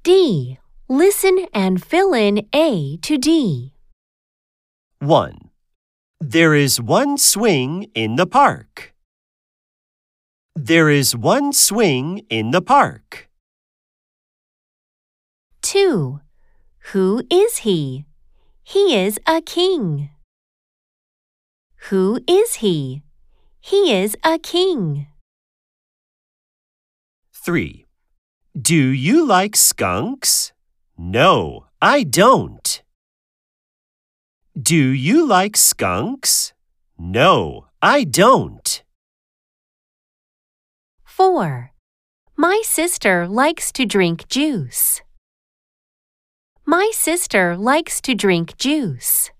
D. Listen and fill in A to D. 1. There is one swing in the park. There is one swing in the park. 2. Who is he? He is a king. Who is he? He is a king. 3. Do you like skunks? No, I don't. Do you like skunks? No, I don't. 4. My sister likes to drink juice. My sister likes to drink juice.